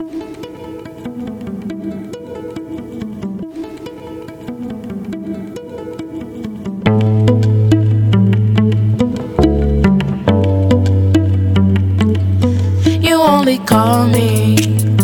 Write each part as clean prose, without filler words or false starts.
You only call me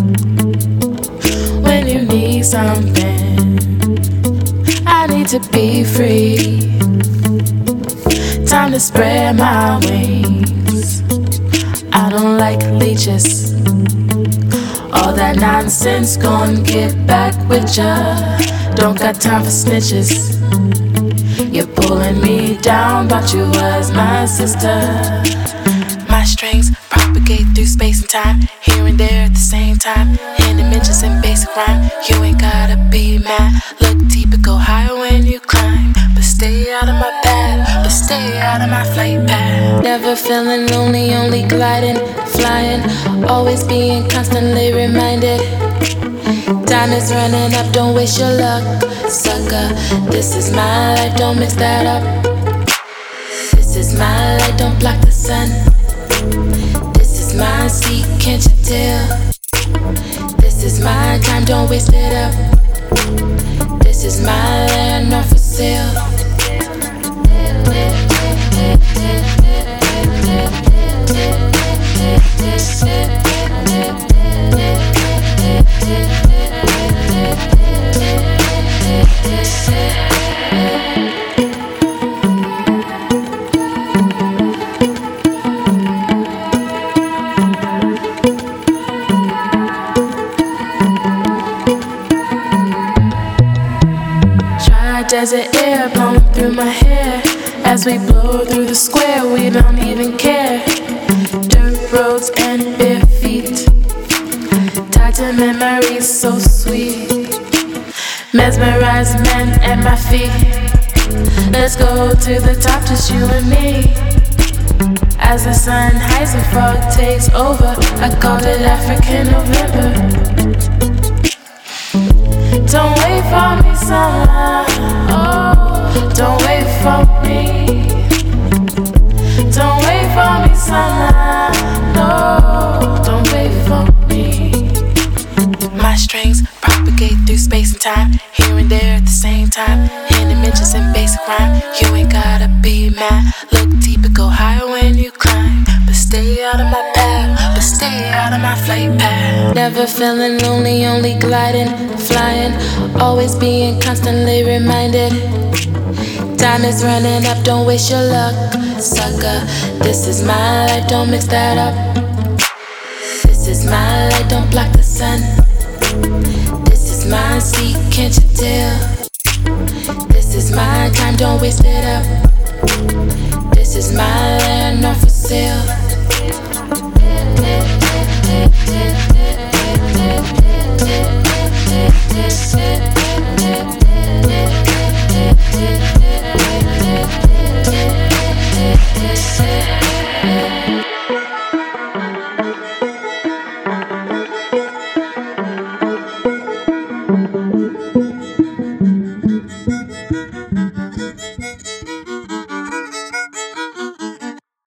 when you need something. I need to be free. Time to spread my wings. I don't like leeches. All that nonsense gon' get back with ya. Don't got time for snitches. You're pulling me down, but you was my sister. My strings propagate through space and time, here and there at the same time. In dimensions and basic rhyme, you ain't gotta be mad. Look deep and go higher when you climb, but stay out of my path, but stay out of my flight path. Never feeling lonely, only gliding, flying, always being constantly reminded. Time is running up, don't waste your luck, sucker. This is my life, don't mix that up. This is my light, don't block the sun. This is my seat, can't you tell? This is my time, don't waste it up. This is my land, not for sale. Desert air blowing through my hair. As we blow through the square, we don't even care. Dirt roads and bare feet, tied to memories so sweet. Mesmerized men at my feet. Let's go to the top, just you and me. As the sun hides and fog takes over, I called it African November. Don't wait for me, summer. Oh, don't wait for me. Don't wait for me, summer. No, don't wait for me. My strings propagate through space and time, here and there at the same time. In dimensions and basic rhyme, you ain't gotta be mad. Look deep and go higher when you climb, but stay out of my path, but stay out of my flight path. Never feeling lonely, only gliding, flying, always being constantly reminded. Time is running up, don't waste your luck, sucker. This is my life, don't mix that up. This is my light, don't block the sun. This is my seat, can't you tell? This is my time, don't waste it up. This is my land, not for sale. Yeah.